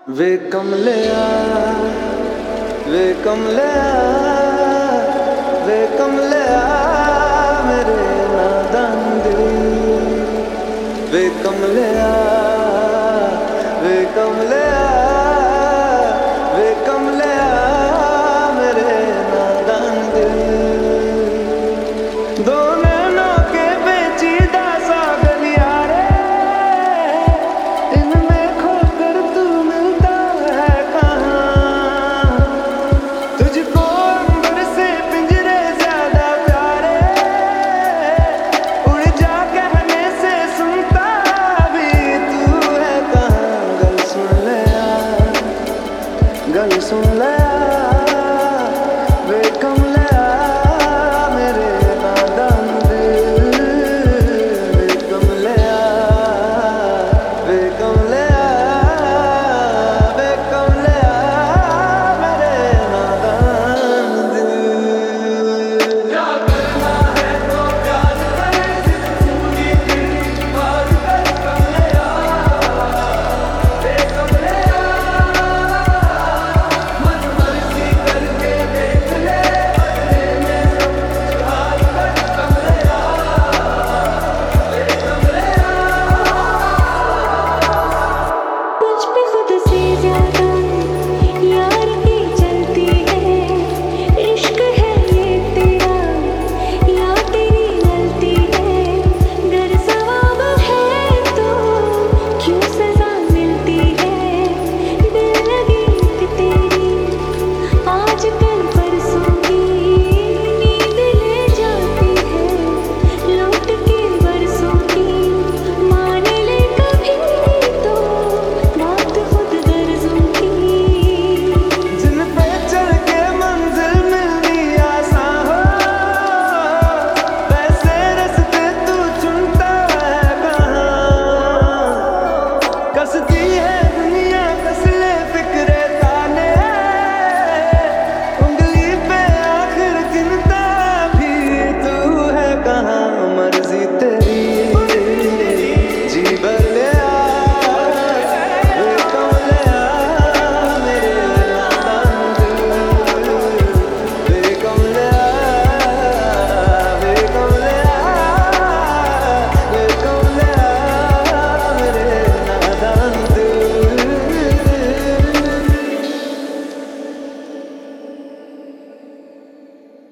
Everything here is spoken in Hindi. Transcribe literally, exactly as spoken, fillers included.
वे कमलिया वे कमलिया वे कमलिया मेरे नादान दिल। वे कमलिया वे कमलिया वे कमलिया मेरे नादान दिल। दो नैनों के पेचीदा सा गलिया रे, इनमें खोकर तू मिलता है कहाँ। तुझको अंबर से पिंजरे ज्यादा प्यारे, उड़ जा कहने से सुनता भी तू है कहाँ। गल सुन ले यार, गल सुन ले यार, वे कमलिया मेरे नादान दिल। वे कमलिया वे कमलिया वे कमलिया मेरे नादान दिल। क्या करना है तो प्यार कर, पूरी दिल पार कर कमलिया। वे कमलिया मन मर्जी करके देख ले, बदले में सब कुछ हार कर कमलिया। वे कमलिया मुझ पे खुद